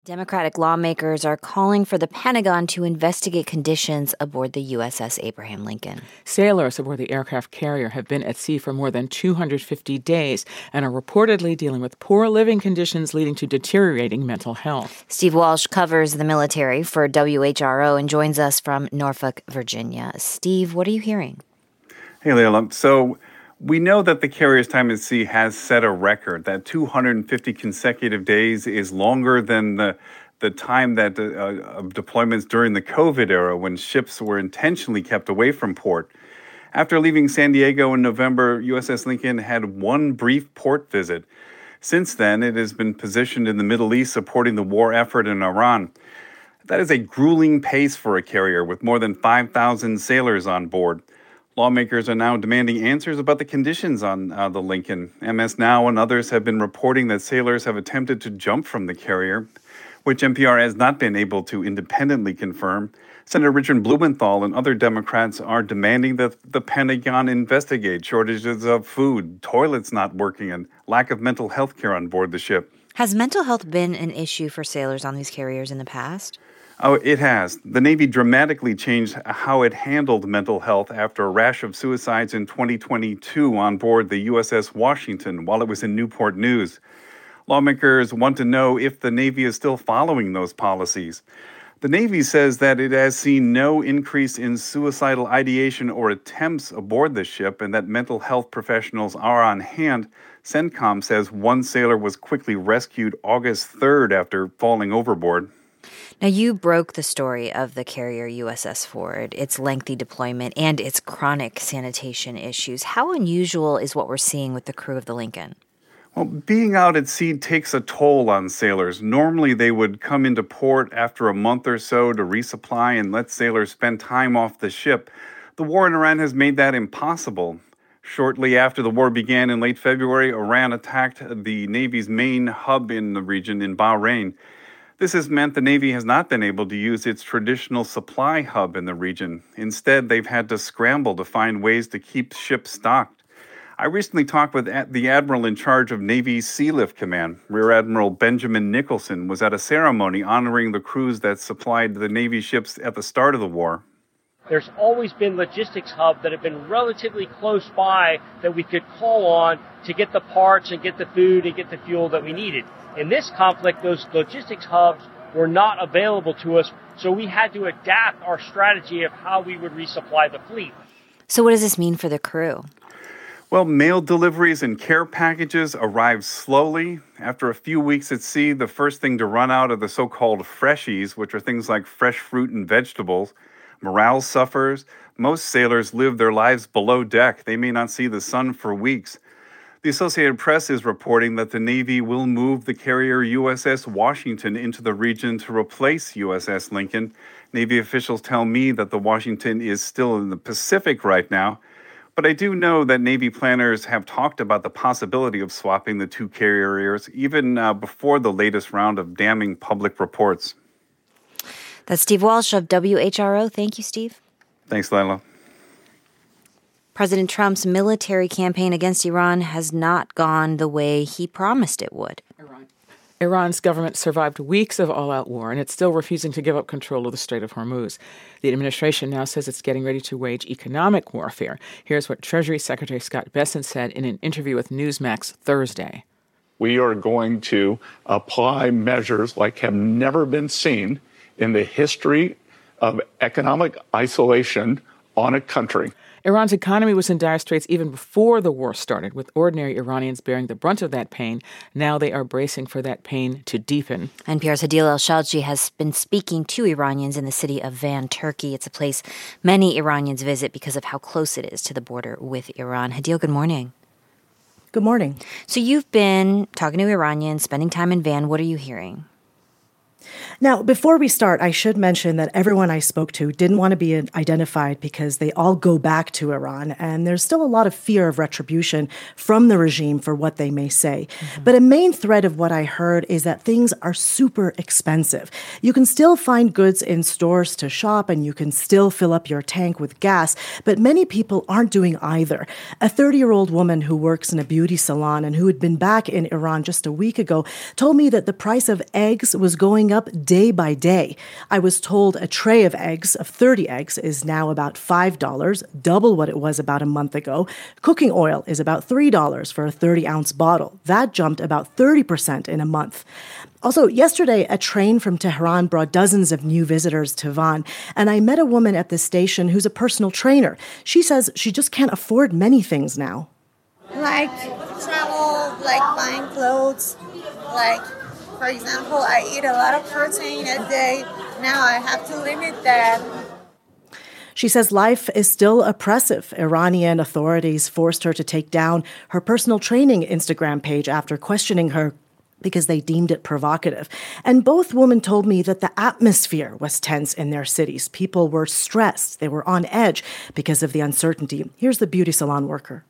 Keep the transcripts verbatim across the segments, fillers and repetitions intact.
Democratic lawmakers are calling for the Pentagon to investigate conditions aboard the U S S Abraham Lincoln. Sailors aboard the aircraft carrier have been at sea for more than two hundred fifty days and are reportedly dealing with poor living conditions leading to deteriorating mental health. Steve Walsh covers the military for W H R O and joins us from Norfolk, Virginia. Steve, what are you hearing? Hey, Leila. So we know that the carrier's time at sea has set a record. That two hundred fifty consecutive days is longer than the the time that uh, of deployments during the COVID era when ships were intentionally kept away from port. After leaving San Diego in November, U S S Lincoln had one brief port visit. Since then, it has been positioned in the Middle East supporting the war effort in Iran. That is a grueling pace for a carrier with more than five thousand sailors on board. Lawmakers are now demanding answers about the conditions on uh, the Lincoln. M S Now and others have been reporting that sailors have attempted to jump from the carrier, which N P R has not been able to independently confirm. Senator Richard Blumenthal and other Democrats are demanding that the Pentagon investigate shortages of food, toilets not working, and lack of mental health care on board the ship. Has mental health been an issue for sailors on these carriers in the past? Oh, it has. The Navy dramatically changed how it handled mental health after a rash of suicides in twenty twenty-two on board the U S S Washington while it was in Newport News. Lawmakers want to know if the Navy is still following those policies. The Navy says that it has seen no increase in suicidal ideation or attempts aboard the ship and that mental health professionals are on hand. CENTCOM says one sailor was quickly rescued August third after falling overboard. Now, you broke the story of the carrier U S S Ford, its lengthy deployment, and its chronic sanitation issues. How unusual is what we're seeing with the crew of the Lincoln? Well, being out at sea takes a toll on sailors. Normally, they would come into port after a month or so to resupply and let sailors spend time off the ship. The war in Iran has made that impossible. Shortly after the war began in late February, Iran attacked the Navy's main hub in the region in Bahrain. This has meant the Navy has not been able to use its traditional supply hub in the region. Instead, they've had to scramble to find ways to keep ships stocked. I recently talked with the admiral in charge of Navy's Sea Lift Command. Rear Admiral Benjamin Nicholson was at a ceremony honoring the crews that supplied the Navy ships at the start of the war. There's always been logistics hubs that have been relatively close by that we could call on to get the parts and get the food and get the fuel that we needed. In this conflict, those logistics hubs were not available to us, so we had to adapt our strategy of how we would resupply the fleet. So what does this mean for the crew? Well, mail deliveries and care packages arrive slowly. After a few weeks at sea, the first thing to run out are the so-called freshies, which are things like fresh fruit and vegetables. Morale suffers. Most sailors live their lives below deck. They may not see the sun for weeks. The Associated Press is reporting that the Navy will move the carrier U S S Washington into the region to replace U S S Lincoln. Navy officials tell me that the Washington is still in the Pacific right now. But I do know that Navy planners have talked about the possibility of swapping the two carriers even uh, before the latest round of damning public reports. That's Steve Walsh of W H R O. Thank you, Steve. Thanks, Leila. President Trump's military campaign against Iran has not gone the way he promised it would. Iran. Iran's government survived weeks of all-out war, and it's still refusing to give up control of the Strait of Hormuz. The administration now says it's getting ready to wage economic warfare. Here's what Treasury Secretary Scott Bessent said in an interview with Newsmax Thursday. We are going to apply measures like have never been seen in the history of economic isolation on a country. Iran's economy was in dire straits even before the war started, with ordinary Iranians bearing the brunt of that pain. Now they are bracing for that pain to deepen. N P R's Hadil El-Shalji has been speaking to Iranians in the city of Van, Turkey. It's a place many Iranians visit because of how close it is to the border with Iran. Hadil, good morning. Good morning. So you've been talking to Iranians, spending time in Van. What are you hearing? Now, before we start, I should mention that everyone I spoke to didn't want to be identified because they all go back to Iran, and there's still a lot of fear of retribution from the regime for what they may say. Mm-hmm. But a main thread of what I heard is that things are super expensive. You can still find goods in stores to shop, and you can still fill up your tank with gas, but many people aren't doing either. A thirty-year-old woman who works in a beauty salon and who had been back in Iran just a week ago told me that the price of eggs was going going up day by day. I was told a tray of eggs, of thirty eggs, is now about five dollars, double what it was about a month ago. Cooking oil is about three dollars for a thirty-ounce bottle. That jumped about thirty percent in a month. Also, yesterday, a train from Tehran brought dozens of new visitors to Van, and I met a woman at the station who's a personal trainer. She says she just can't afford many things now. Like travel, like buying clothes, like, for example, I eat a lot of protein a day. Now I have to limit that. She says life is still oppressive. Iranian authorities forced her to take down her personal training Instagram page after questioning her because they deemed it provocative. And both women told me that the atmosphere was tense in their cities. People were stressed. They were on edge because of the uncertainty. Here's the beauty salon worker.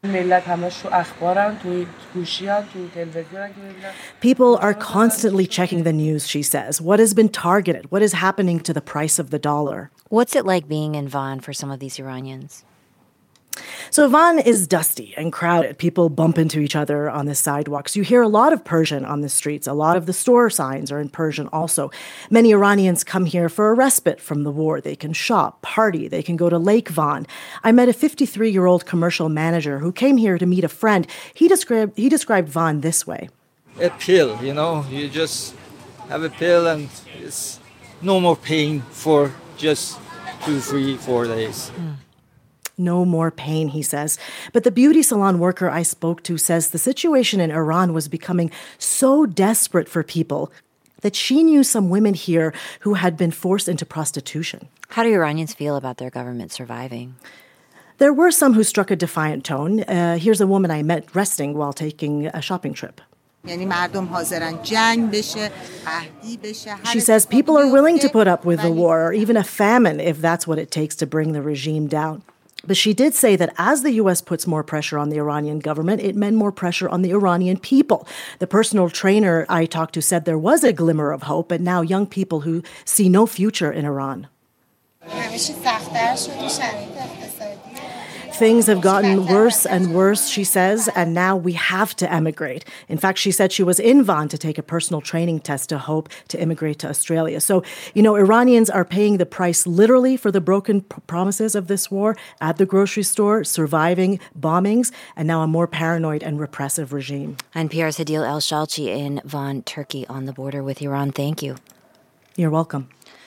People are constantly checking the news, she says. What has been targeted? What is happening to the price of the dollar? What's it like being in Van for some of these Iranians? So Van is dusty and crowded. People bump into each other on the sidewalks. You hear a lot of Persian on the streets. A lot of the store signs are in Persian also. Many Iranians come here for a respite from the war. They can shop, party, they can go to Lake Van. I met a fifty-three-year-old commercial manager who came here to meet a friend. He described, he described Van this way. A pill, you know, you just have a pill and it's no more pain for just two, three, four days. Mm. No more pain, he says. But the beauty salon worker I spoke to says the situation in Iran was becoming so desperate for people that she knew some women here who had been forced into prostitution. How do Iranians feel about their government surviving? There were some who struck a defiant tone. Uh, here's a woman I met resting while taking a shopping trip. She says people are willing to put up with the war or even a famine if that's what it takes to bring the regime down. But she did say that as the U S puts more pressure on the Iranian government, it meant more pressure on the Iranian people. The personal trainer I talked to said there was a glimmer of hope, but now young people who see no future in Iran. Things have gotten worse and worse, she says, and now we have to emigrate. In fact, she said she was in Van to take a personal training test to hope to immigrate to Australia. So, you know, Iranians are paying the price literally for the broken p- promises of this war at the grocery store, surviving bombings, and now a more paranoid and repressive regime. N P R's Hadil El-Shalchi in Van, Turkey, on the border with Iran. Thank you. You're welcome.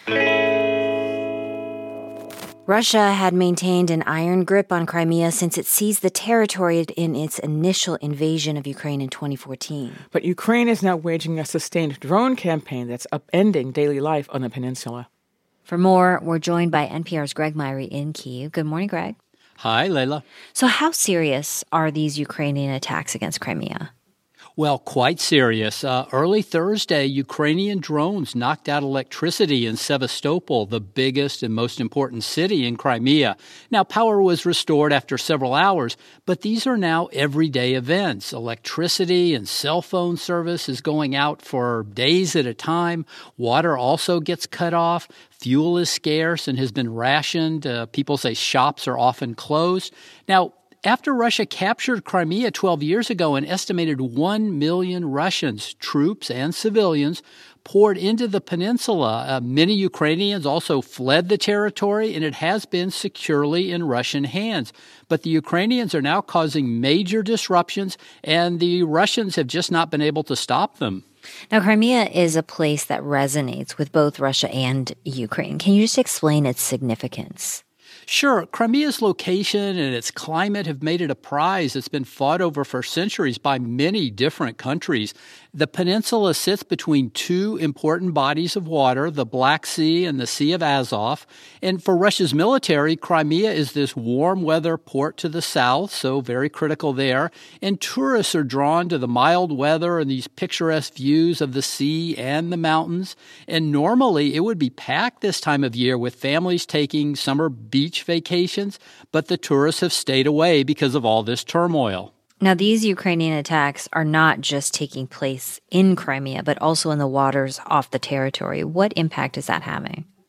Russia had maintained an iron grip on Crimea since it seized the territory in its initial invasion of Ukraine in twenty fourteen. But Ukraine is now waging a sustained drone campaign that's upending daily life on the peninsula. For more, we're joined by N P R's Greg Myrie in Kyiv. Good morning, Greg. Hi, Leila. So how serious are these Ukrainian attacks against Crimea? Well, quite serious. Uh, early Thursday, Ukrainian drones knocked out electricity in Sevastopol, the biggest and most important city in Crimea. Now, power was restored after several hours, but these are now everyday events. Electricity and cell phone service is going out for days at a time. Water also gets cut off. Fuel is scarce and has been rationed. Uh, people say shops are often closed. Now, after Russia captured Crimea twelve years ago, an estimated one million Russians, troops and civilians, poured into the peninsula. Uh, many Ukrainians also fled the territory, and it has been securely in Russian hands. But the Ukrainians are now causing major disruptions, and the Russians have just not been able to stop them. Now, Crimea is a place that resonates with both Russia and Ukraine. Can you just explain its significance? Sure. Crimea's location and its climate have made it a prize that's been fought over for centuries by many different countries. The peninsula sits between two important bodies of water, the Black Sea and the Sea of Azov. And for Russia's military, Crimea is this warm weather port to the south, so very critical there. And tourists are drawn to the mild weather and these picturesque views of the sea and the mountains. And normally it would be packed this time of year with families taking summer beach vacations, but the tourists have stayed away because of all this turmoil. Now, these Ukrainian attacks are not just taking place in Crimea, but also in the waters off the territory. What impact is that having?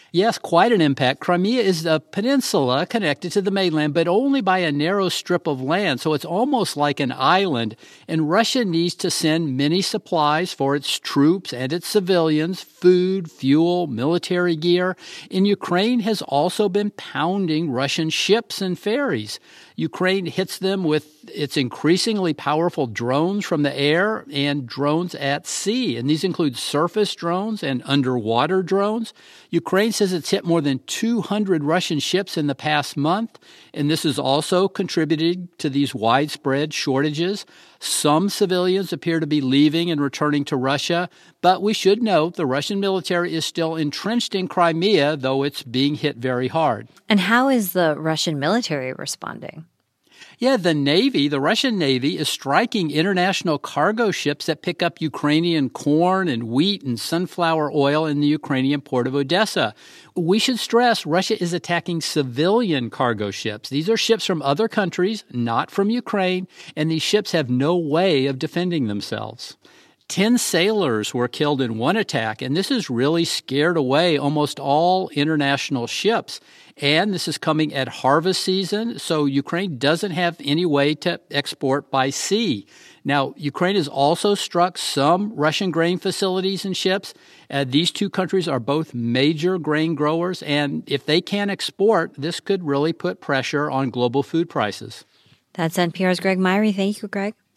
Yes, quite an impact. Crimea is a peninsula connected to the mainland, but only by a narrow strip of land, so it's almost like an island. And Russia needs to send many supplies for its troops and its civilians, food, fuel, military gear. And Ukraine has also been pounding Russian ships and ferries. Ukraine hits them with its increasingly powerful drones from the air and drones at sea. And these include surface drones and underwater drones. Ukraine says it's hit more than two hundred Russian ships in the past month, and this has also contributed to these widespread shortages. Some civilians appear to be leaving and returning to Russia, but we should note the Russian military is still entrenched in Crimea, though it's being hit very hard. And how is the Russian military responding? Yeah, the Navy, the Russian Navy, is striking international cargo ships that pick up Ukrainian corn and wheat and sunflower oil in the Ukrainian port of Odessa. We should stress Russia is attacking civilian cargo ships. These are ships from other countries, not from Ukraine, and these ships have no way of defending themselves. Ten sailors were killed in one attack, and this has really scared away almost all international ships. And this is coming at harvest season, so Ukraine doesn't have any way to export by sea. Now, Ukraine has also struck some Russian grain facilities and ships. Uh, these two countries are both major grain growers, and if they can't export, this could really put pressure on global food prices. That's N P R's Greg Myre. Thank you, Greg.